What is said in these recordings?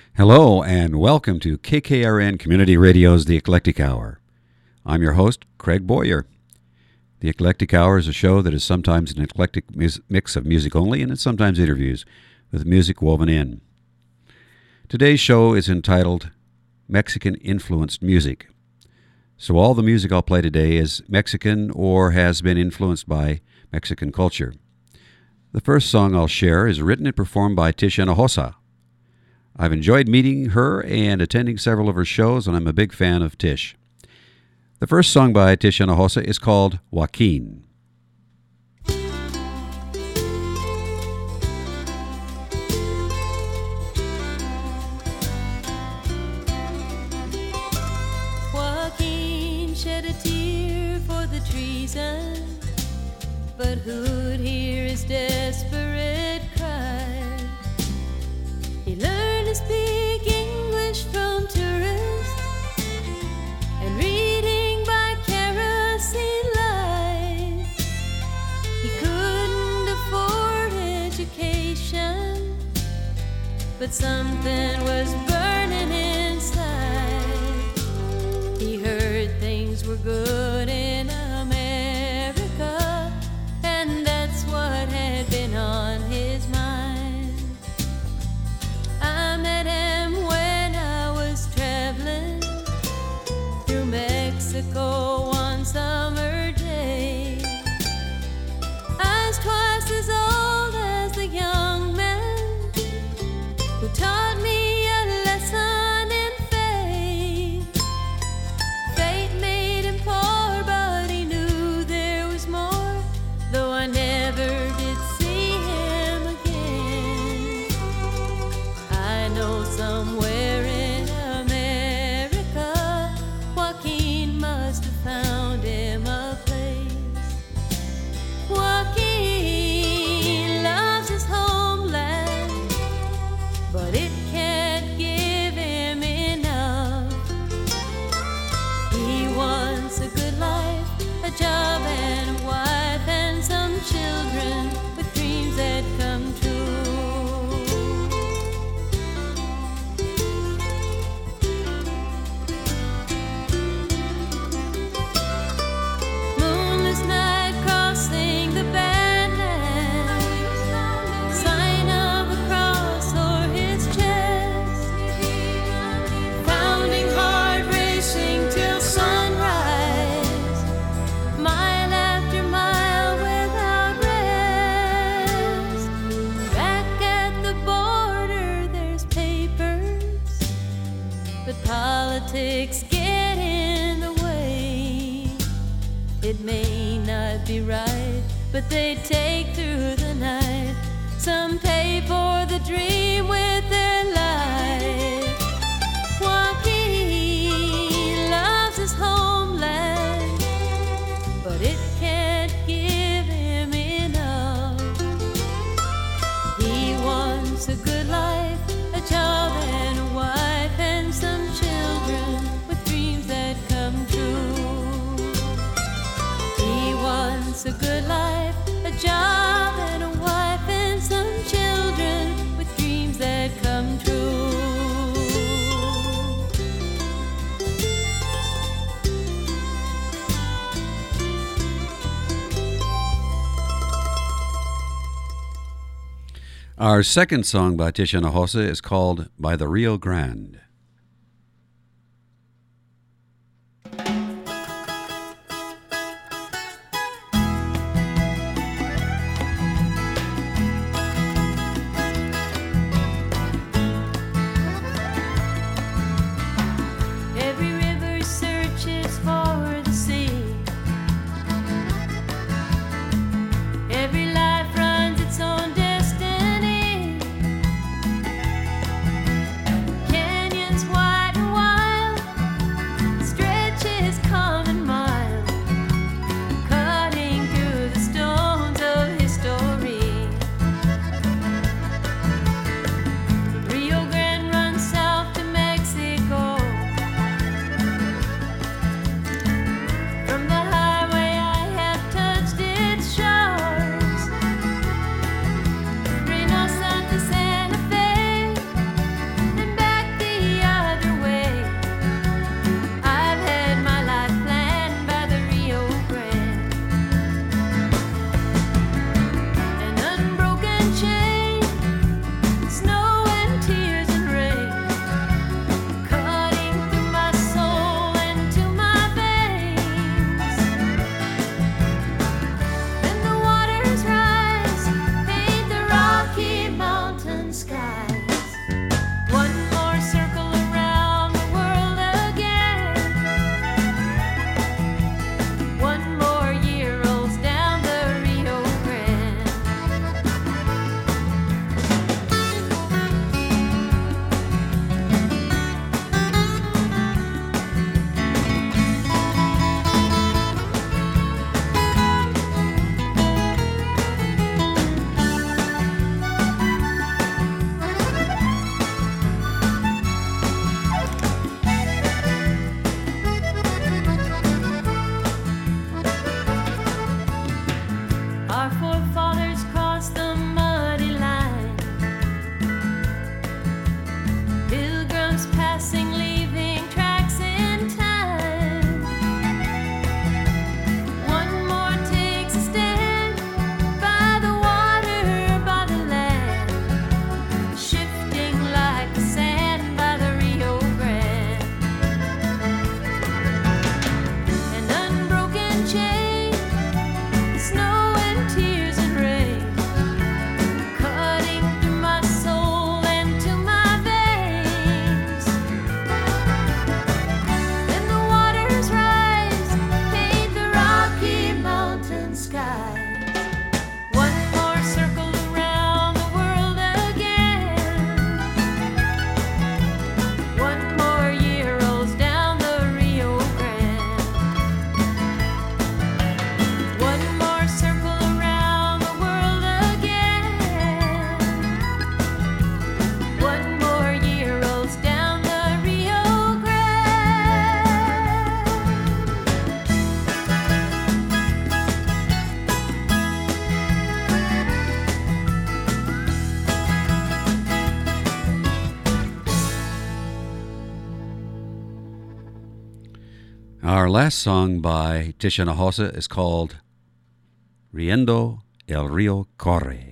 Hello and welcome to KKRN Community Radio's The Eclectic Hour. I'm your host, Craig Boyer. The Eclectic Hour is a show that is sometimes an eclectic mix of music only and sometimes interviews with music woven in. Today's show is entitled Mexican-Influenced Music. So all the music I'll play today is Mexican or has been influenced by Mexican culture. The first song I'll share is written and performed by Tish Hinojosa. I've enjoyed meeting her and attending several of her shows, and I'm a big fan of Tish. The first song by Tish Hinojosa is called Joaquin. Joaquin shed a tear for the treason, but who'd hear his desperate cry? He learned to speak English from tourists and reading by kerosene light. He couldn't afford education, but something was burning inside. He heard things were good in America, and that's what had been on his mind. I met him when I was traveling through Mexico one summer day. I was twice as old as the young man who taught me a lesson in faith. Fate made him poor, but he knew there was more, though I never did see him again. I know somewhere in America, Joaquin must have found him a place. Joaquin loves his homeland, but it can't give him enough. He wants a good life, a job and a wife, and some children with dreams that come true. Moonless night crossing the Badlands, sign of a cross o'er his chest, pounding heart racing till sunrise, mile after mile without rest. Back at the border there's papers, but politics get in the way. It may not be right, but they take through the night. Some pay for the dream with their life. Joaquin loves his homeland, but it can't give him enough. He wants a good life, a job and a wife, and some children with dreams that come true. He wants a good life, a job and a wife, and some children with dreams that come true. Our second song by Tish Hinojosa is called By the Rio Grande. Every river searches for the sea. Every life runs its own destiny. Canyon Our last song by Tisha Nahosa is called Riendo el Río Corre.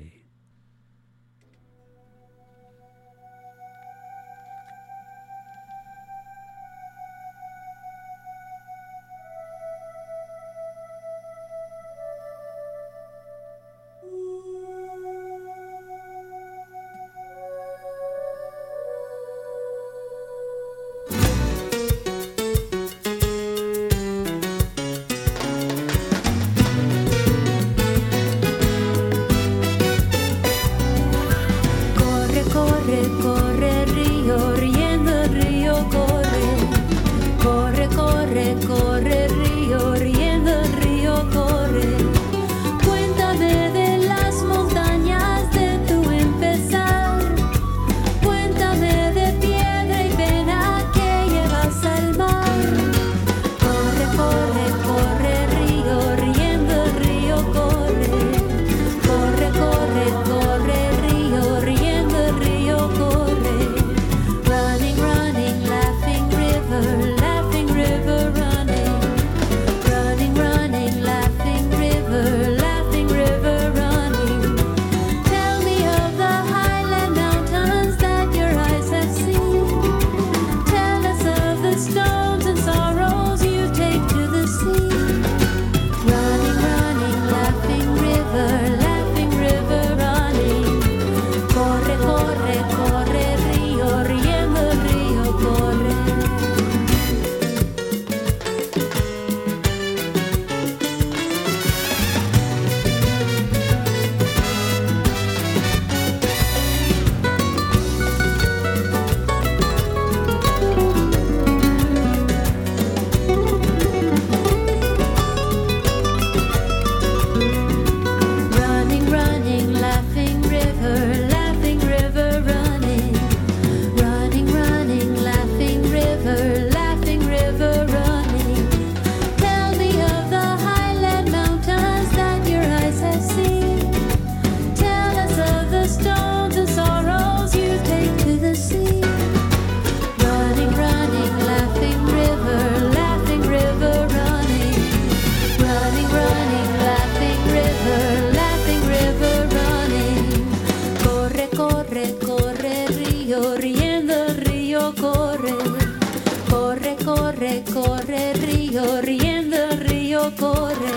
Corre río, riendo el río corre.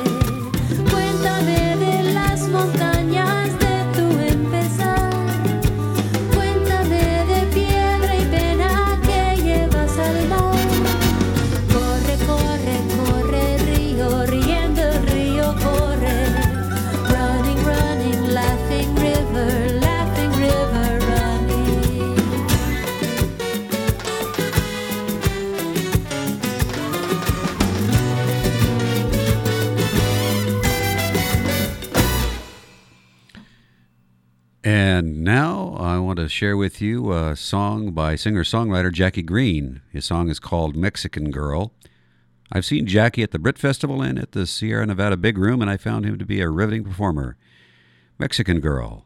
Cuéntame de las montañas de tu empezar. Cuéntame de piedra y pena que llevas al mar. Corre, corre, corre río, riendo el río corre. Running, running, laughing river, running. And now I want to share with you a song by singer-songwriter Jackie Green. His song is called Mexican Girl. I've seen Jackie at the Brit Festival and at the Sierra Nevada Big Room, and I found him to be a riveting performer. Mexican Girl.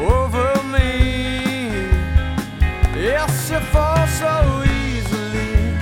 Yes, you fall so easily.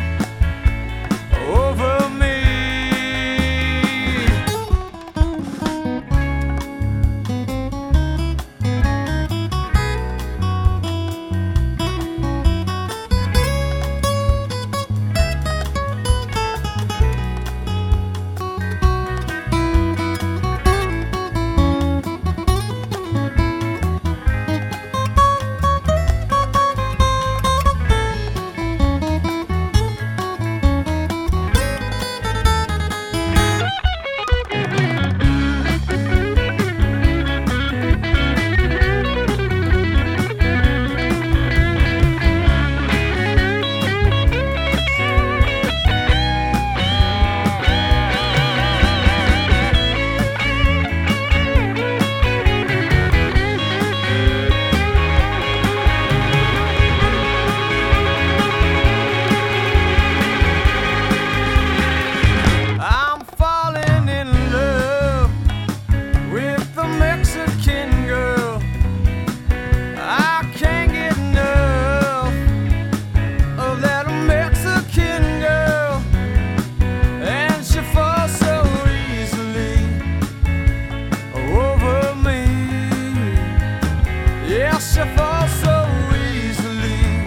fall so easily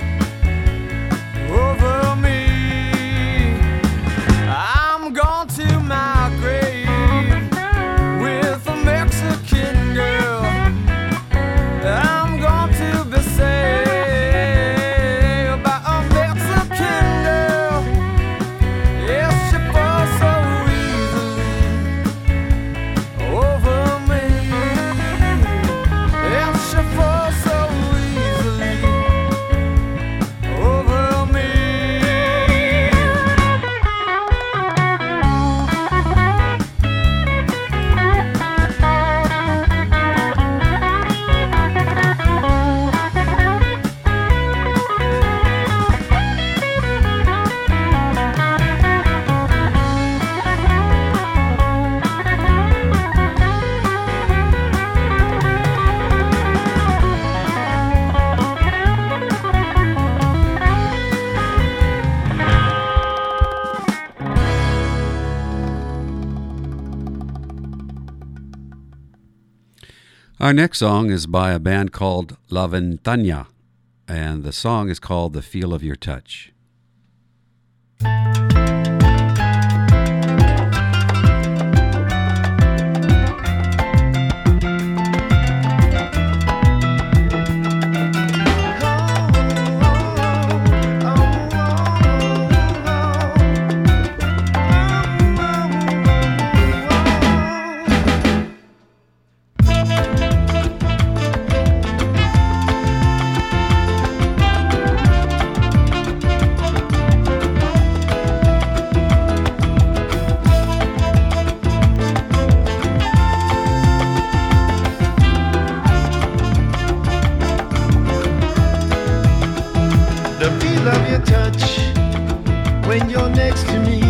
over me. I'm gone to my grave with a Mexican girl. I'm going to be saved by a Mexican girl. Yes, she falls so easily over me. Yes, she falls so easily over me. Our next song is by a band called La Ventana, and the song is called The Feel of Your Touch. The feel of your touch when you're next to me,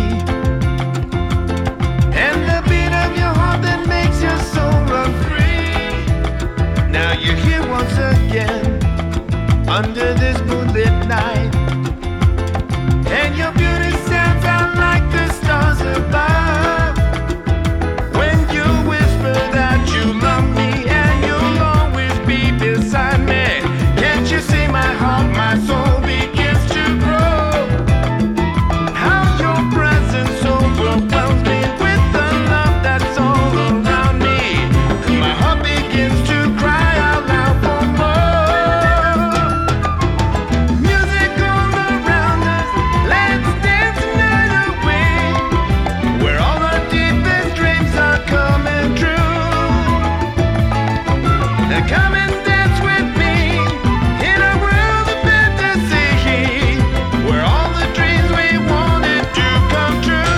and the beat of your heart that makes your soul run free. Now you're here once again under this moonlit night, and your beauty stands out like the stars above. When you whisper that you love me and you'll always be beside me, can't you see my heart, my soul begins to grow? How your presence overwhelms me with the love that's all around me. My heart begins to cry out loud for more. Music all around us, let's dance the night away, where all our deepest dreams are coming true. Now come and dance with me in a world of fantasy, where all the dreams we wanted to come true.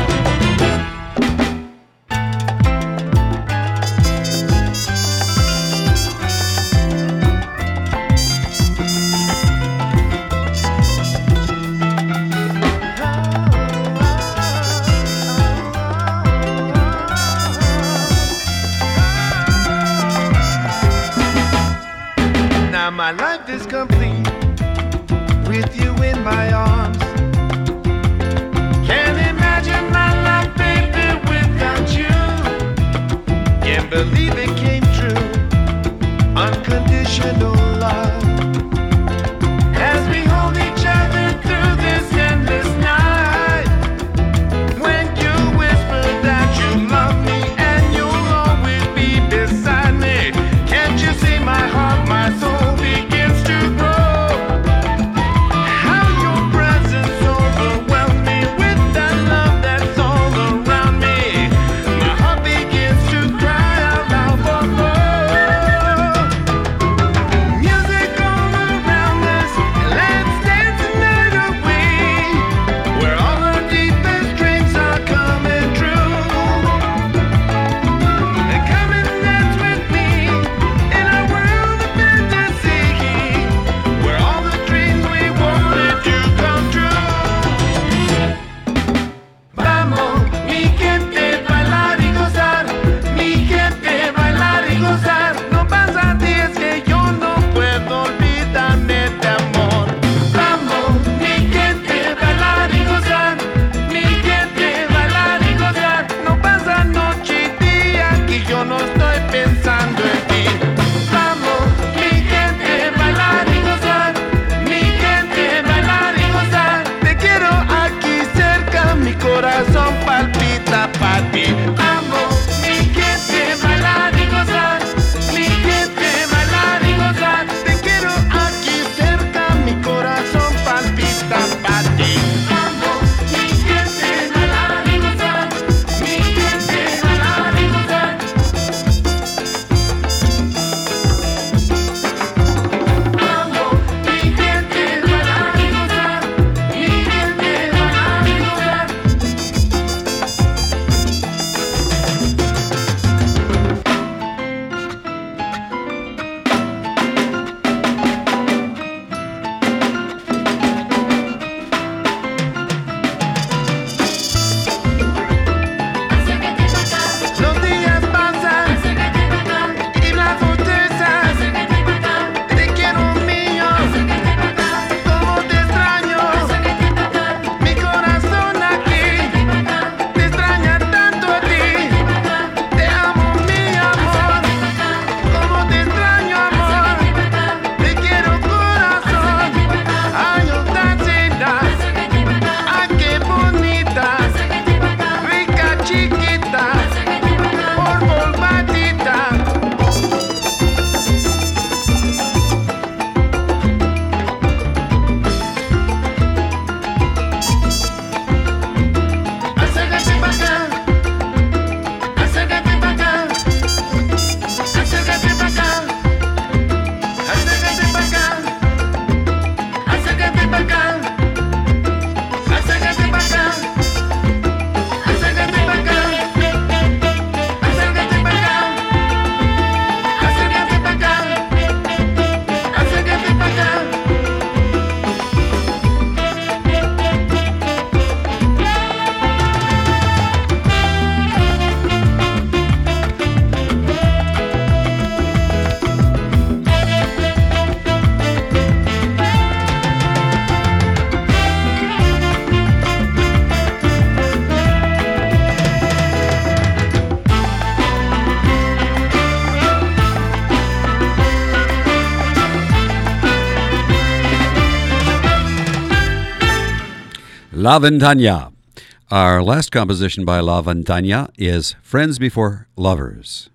Now my life is complete with you in my arms. Can't imagine my life, baby, without you. Can't believe it came true. Unconditional love as we hold each other through this endless night. When you whisper that you love me and you'll always be beside me, can't you see my heart, my soul begins to grow? How your presence overwhelms me with that love that's all around me. My heart begins to cry out loud for more. La Ventana. Our last composition by La Ventana is Friends Before Lovers.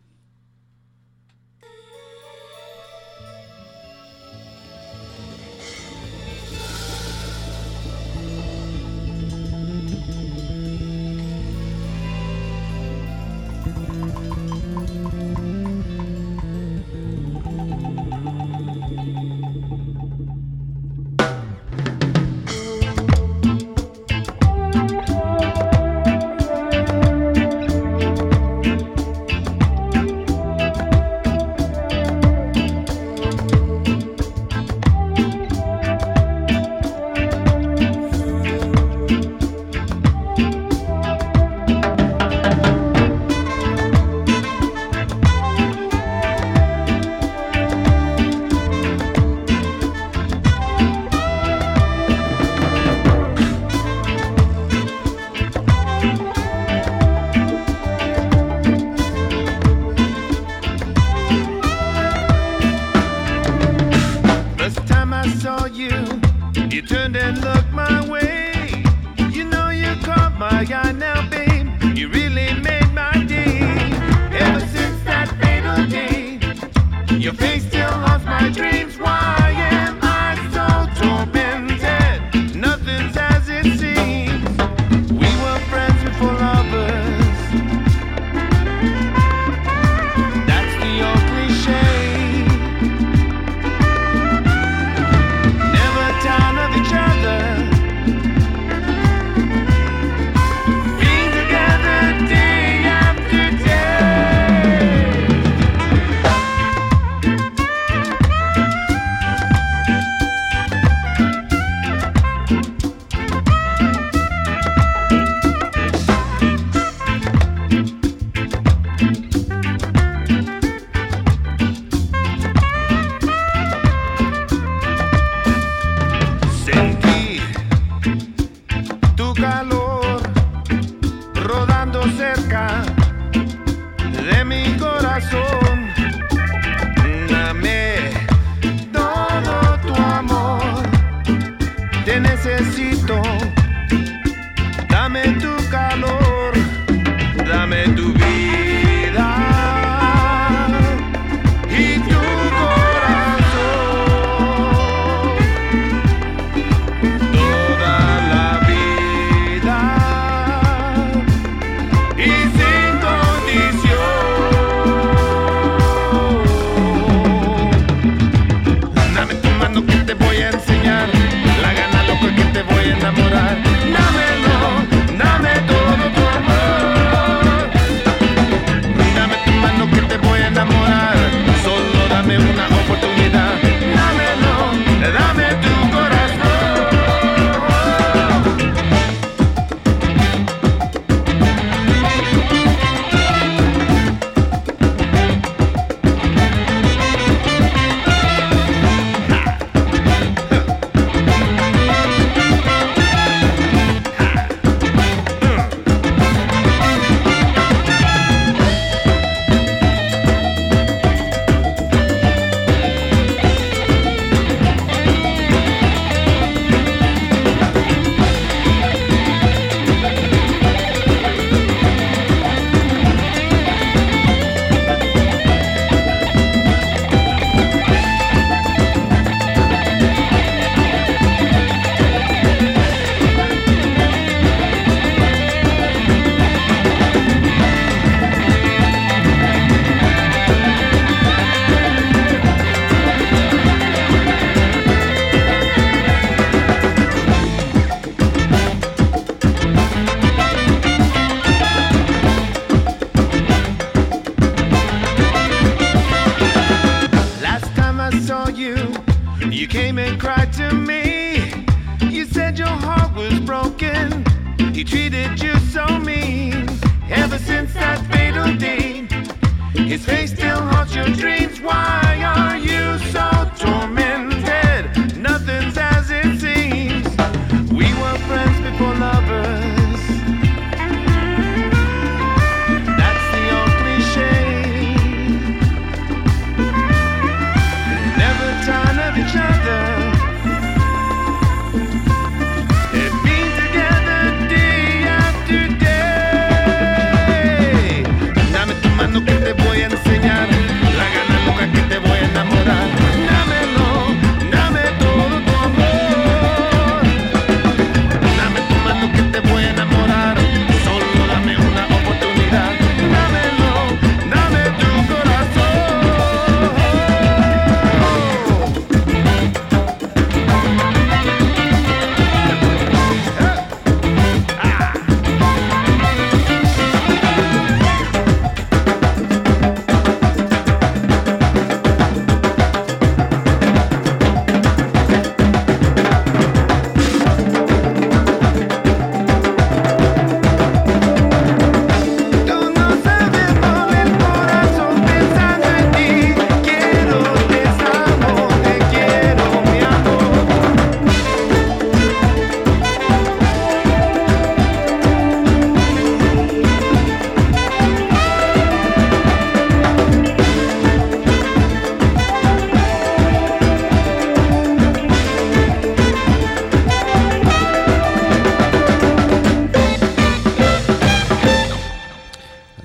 Each other, it being together.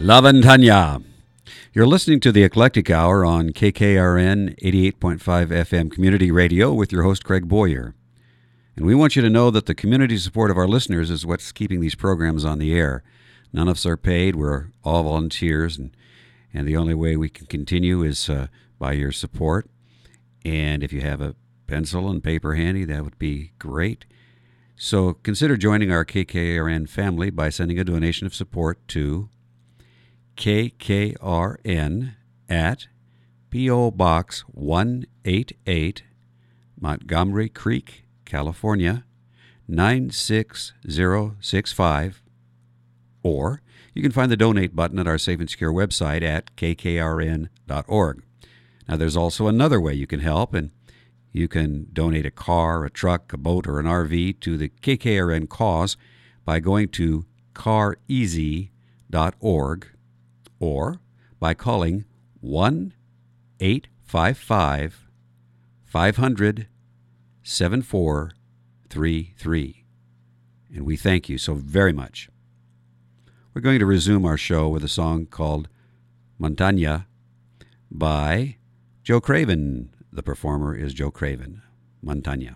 La Ventana. You're listening to the Eclectic Hour on KKRN 88.5 FM Community Radio with your host, Craig Boyer. And we want you to know that the community support of our listeners is what's keeping these programs on the air. None of us are paid. We're all volunteers, and the only way we can continue is by your support. And if you have a pencil and paper handy, that would be great. So consider joining our KKRN family by sending a donation of support to KKRN at P.O. Box 188, Montgomery Creek, California, 96065. Or you can find the donate button at our Safe and Secure website at kkrn.org. Now, there's also another way you can help, and you can donate a car, a truck, a boat, or an RV to the KKRN cause by going to careasy.org or by calling 1-855-500-7433. And we thank you so very much. We're going to resume our show with a song called Montana by Joe Craven. The performer is Joe Craven. Montana.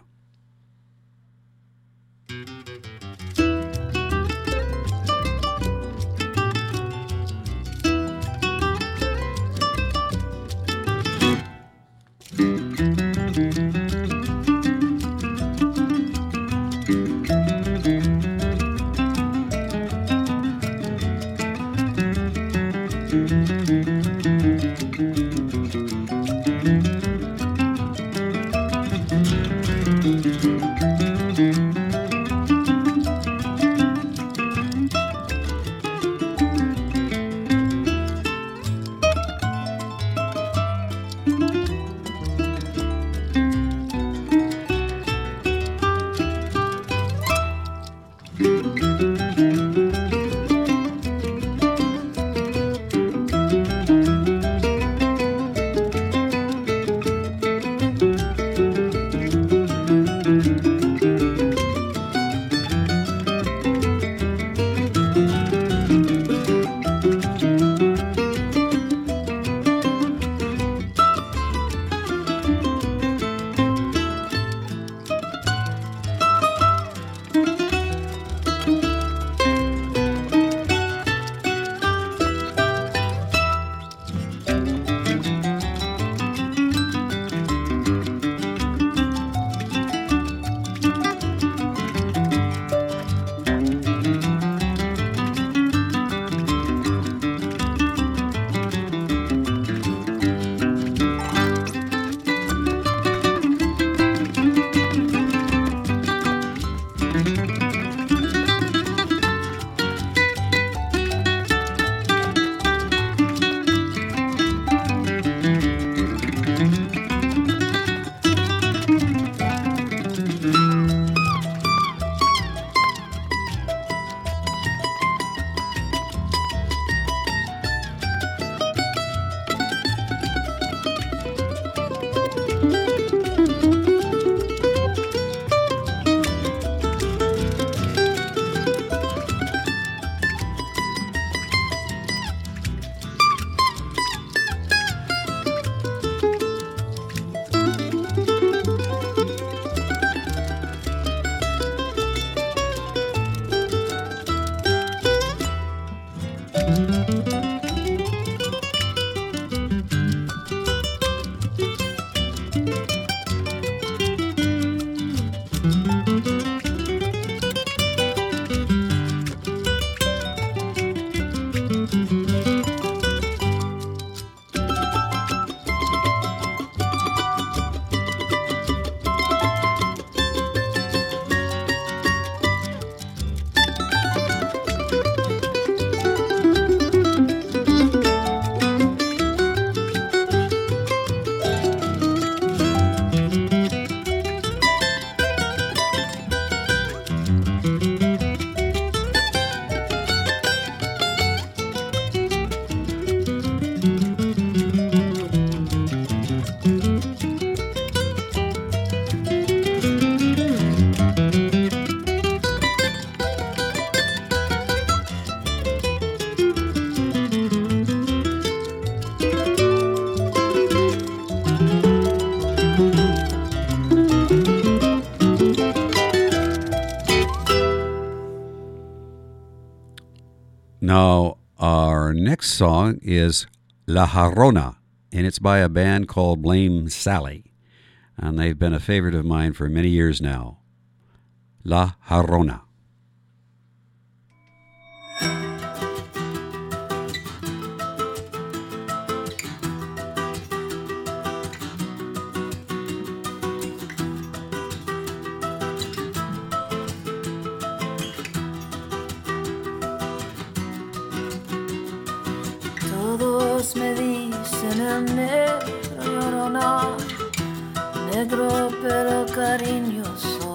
Now, our next song is La Jarrona, and it's by a band called Blame Sally, and they've been a favorite of mine for many years now. La Jarrona. Todos me dicen el negro llorona, negro pero cariñoso.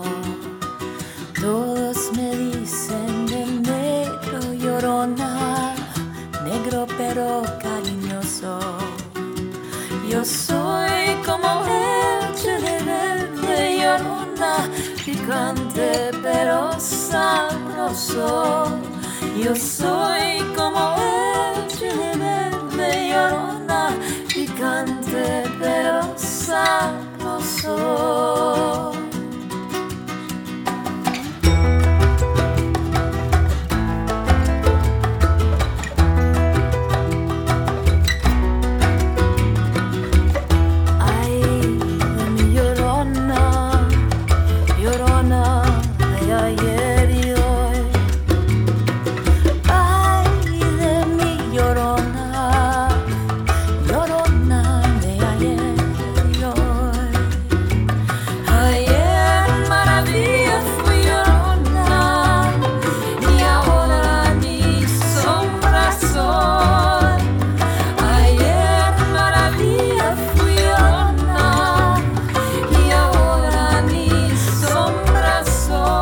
Todos me dicen el negro llorona, negro pero cariñoso. Yo soy como el chile verde llorona, picante pero sabroso. Yo soy como el chile verde llorona, picante pero sabroso. Ay de mi llorona, llorona de ayer y hoy. Ay de mi llorona, llorona de ayer y hoy. Ayer maravilla fui llorona y ahora ni sombra soy. Ayer maravilla fui llorona y ahora ni sombra soy.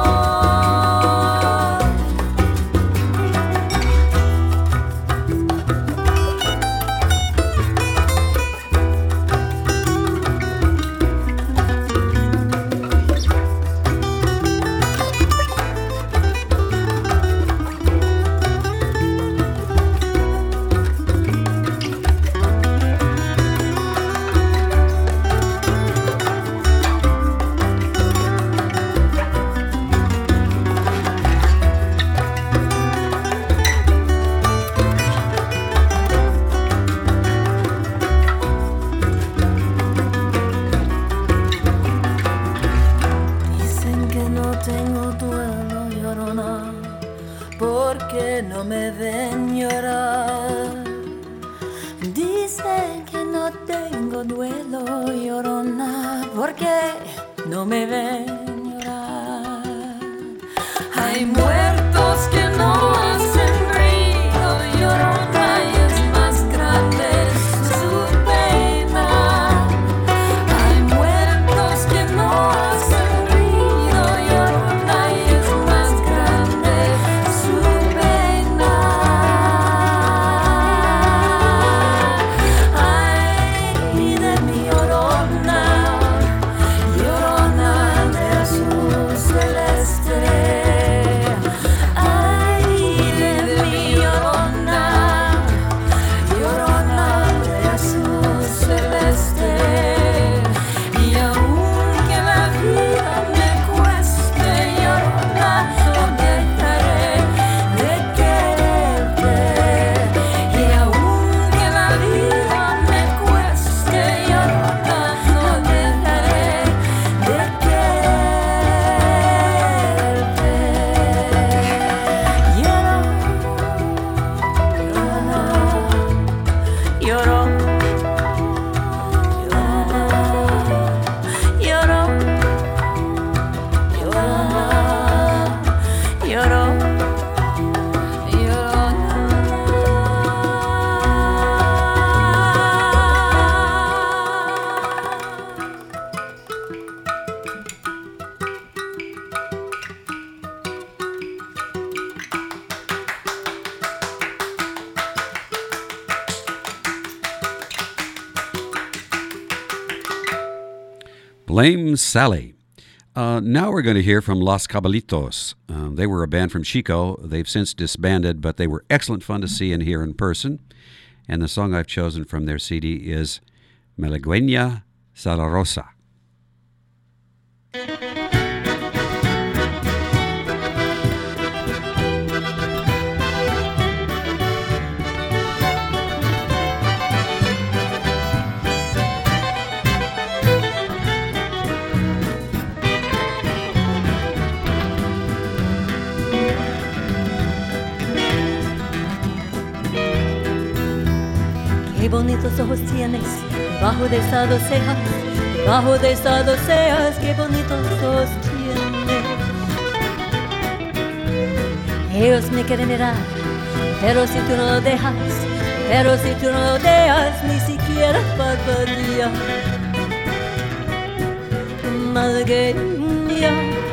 Dicen que no tengo duelo, llorona, porque no me ven llorar. Dicen que no tengo duelo, llorona, porque no me ven llorar. Hay muertos que no hacen ruido, llorona, y es más grande su pena. Hay muertos que no hacen ruido, llorona, y es más grande su pena. Ay de mi llorona, llorona de azul celeste. Ay de mi llorona, llorona de azul celeste. Y aunque la vida me cueste, llorona, no dejaré de quererte. Y aunque la vida me cueste, llorona, no dejaré de quererte. Lloro, lloro, lloro, lloro, Blame Sally. Now we're going to hear from Los Cabalitos. They were a band from Chico. They've since disbanded, but they were excellent fun to see and hear in person. And the song I've chosen from their CD is Malagueña Salarosa. Qué bonitos ojos tienes, debajo de esas dos cejas, debajo de esas dos cejas, qué bonitos ojos tienes. Ellos me quieren mirar, pero si tú no lo dejas, pero si tú no lo dejas, ni siquiera parpadea. Malagueña,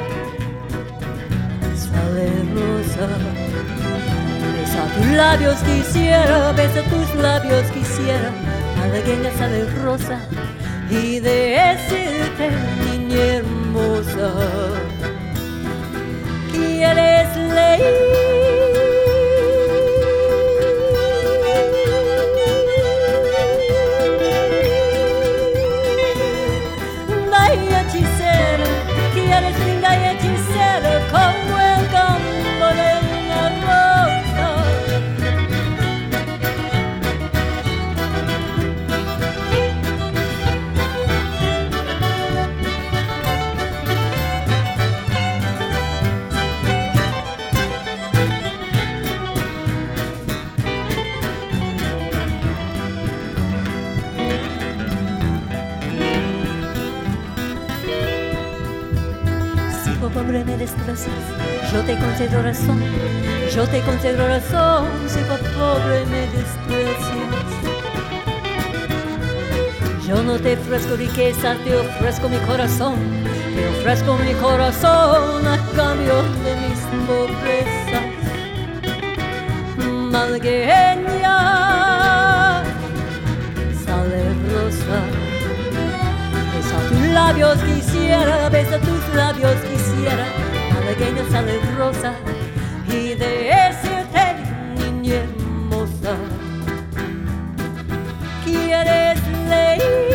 sale rosa. Besa tus labios quisiera, besa tus labios quisiera, malagueña sale rosa, y decirte, niña hermosa, ¿quieres leer? Hechicera, quieres linda y hechicera como el campo de una rosa. Pobre me desprecias, yo te concedo razón, yo te concedo razón, si por pobre me desprecias. Yo no te ofrezco riqueza, te ofrezco mi corazón, te ofrezco mi corazón a cambio de mis pobrezas. Malagueña, sale rosa. Besa tus labios quisiera, besa tus labios quisiera, malagueña sale rosa, y decirte, niña hermosa, ¿quieres leer?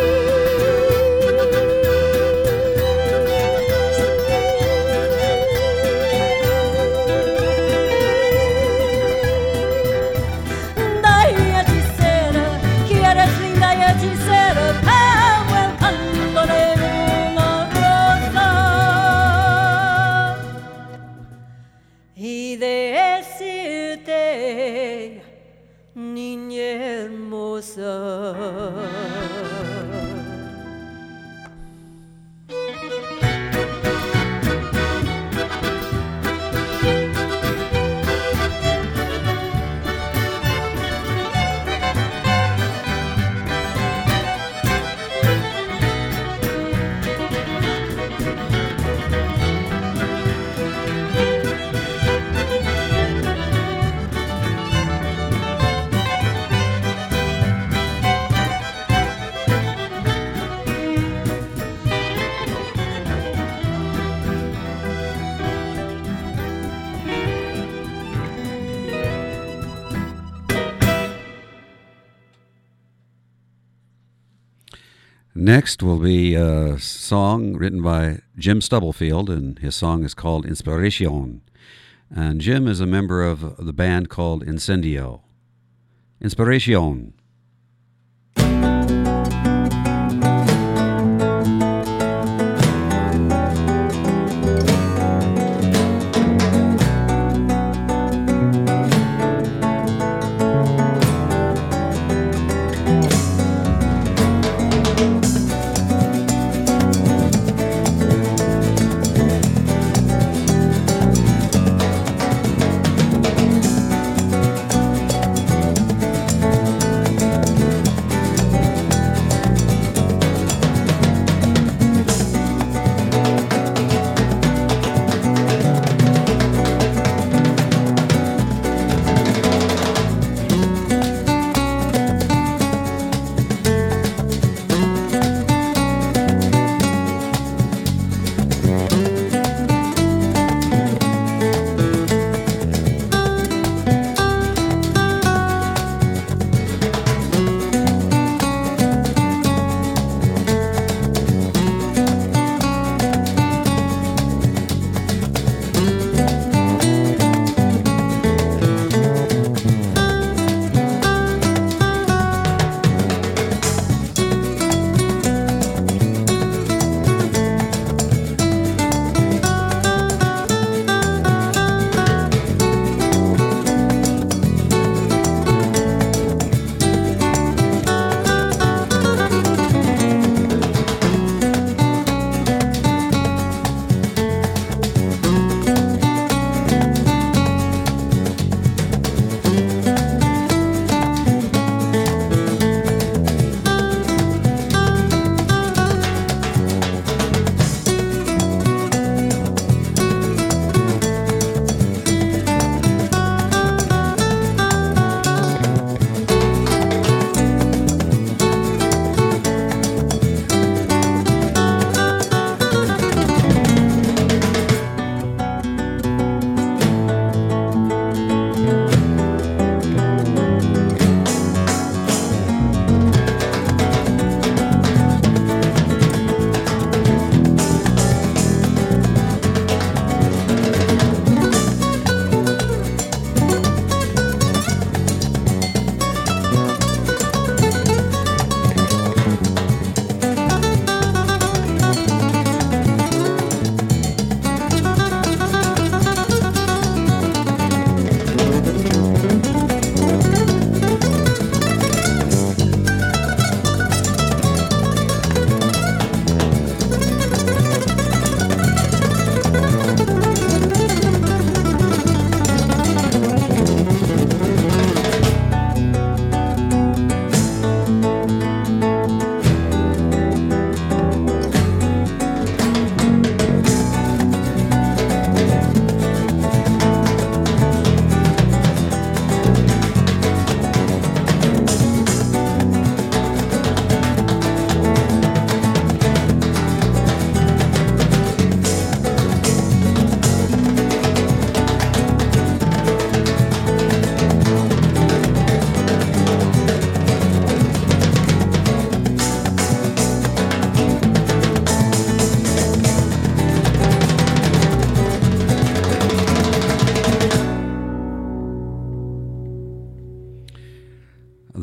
Dai hechicera, ¿quieres linda y hechicera? Y decirte, niña hermosa. Next will be a song written by Jim Stubblefield, and his song is called Inspiración. And Jim is a member of the band called Incendio. Inspiración.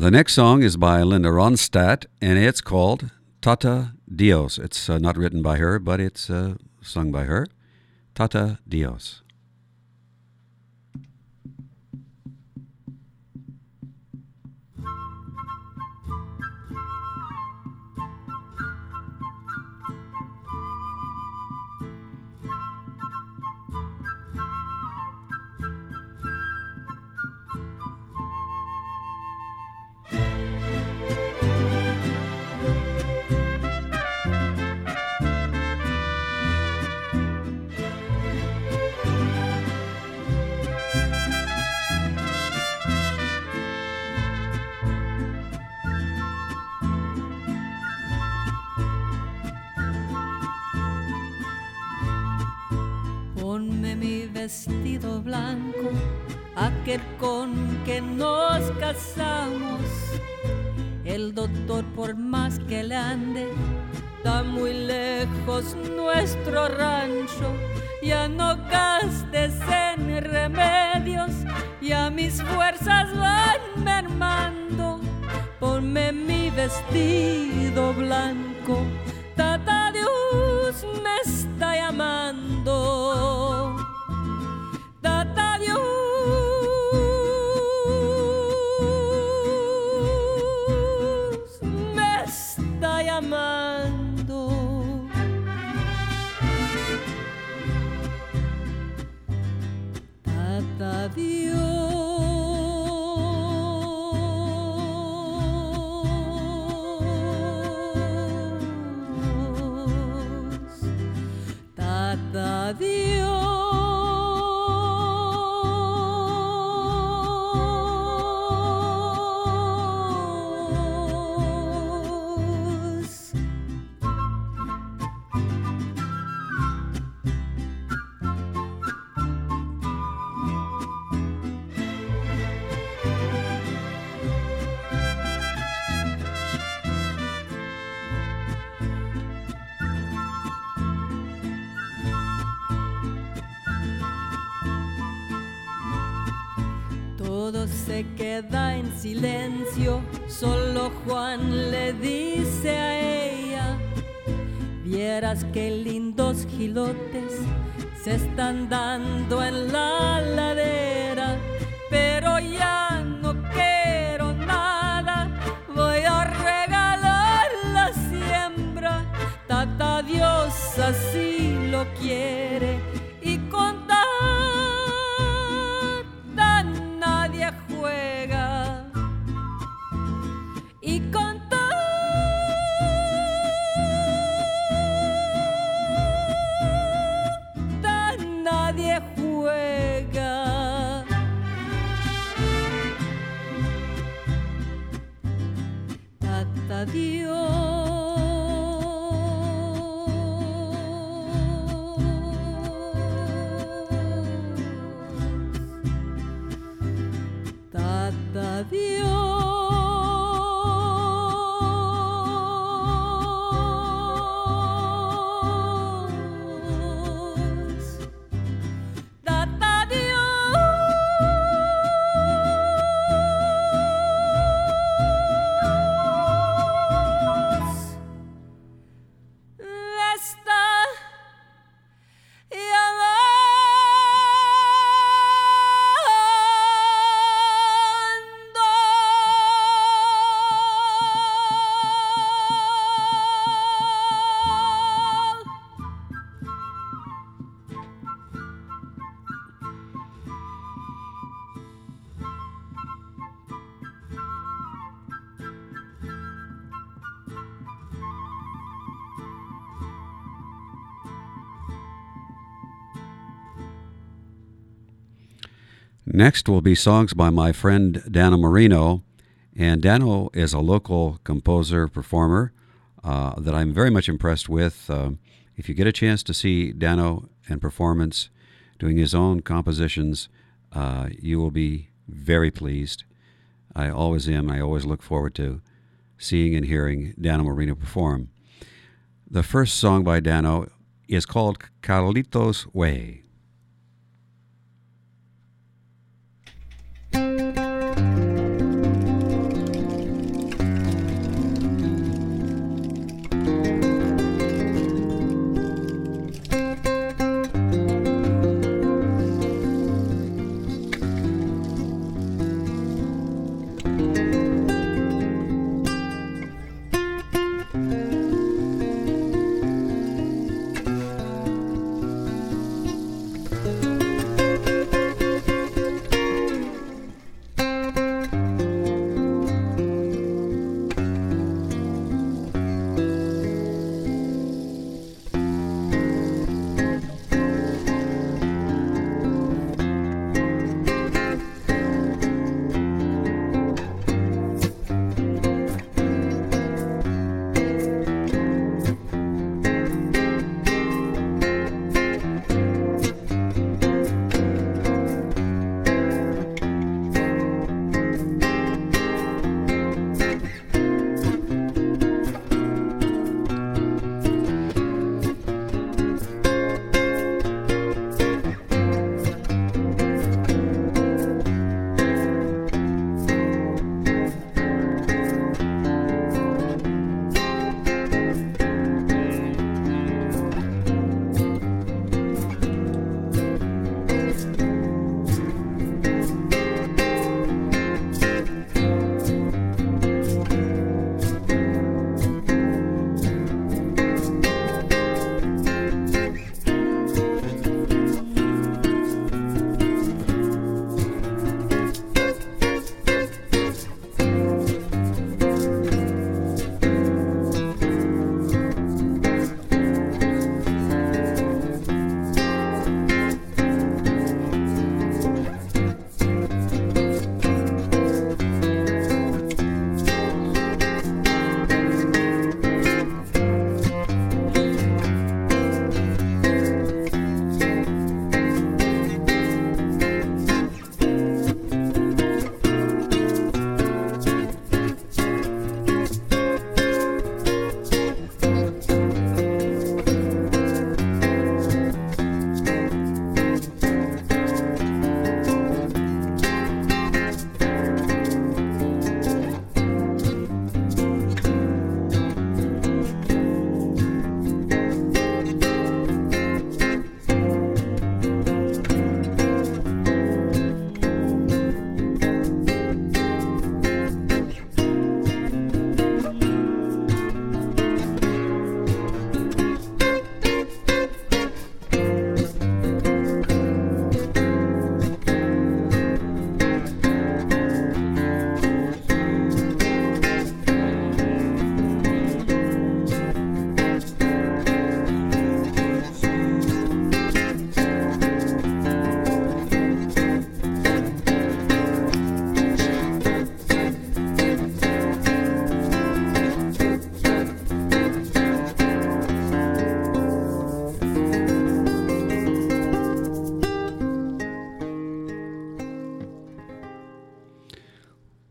The next song is by Linda Ronstadt, and it's called Tata Dios. It's not written by her, but it's sung by her. Tata Dios. Ponme mi vestido blanco, aquel con que nos casamos. El doctor, por más que le ande, está muy lejos nuestro rancho. Ya no gastes en remedios, ya mis fuerzas van mermando. Ponme mi vestido blanco, Tata Dios me está llamando. Tata Dios me está llamando. Tata Dios, Tata Dios. Todo se queda en silencio, solo Juan le dice a ella: vieras qué lindos gilotes se están dando en la ladera, pero ya no quiero nada, voy a regalar la siembra. Tata Dios así lo quiere y con tata nadie juega. Y con tata nadie juega. Tata Dios, Tata Dios, Tata Dios me está Next will be songs by my friend Dano Marino, and Dano is a local composer, performer that I'm very much impressed with. If you get a chance to see Dano in performance, doing his own compositions, you will be very pleased. I always am. I always look forward to seeing and hearing Dano Marino perform. The first song by Dano is called Carlitos Way.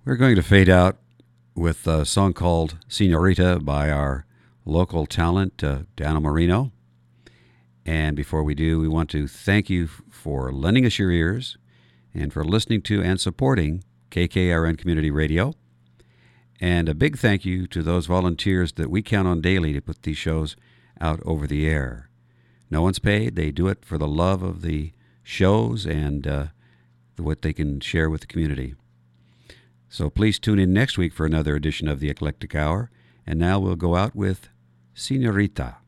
We're going to fade out with a song called Senorita by our local talent, Dano Marino. And before we do, we want to thank you for lending us your ears and for listening to and supporting KKRN Community Radio. And a big thank you to those volunteers that we count on daily to put these shows out over the air. No one's paid. They do it for the love of the shows and what they can share with the community. So please tune in next week for another edition of the Eclectic Hour. And now we'll go out with Senorita.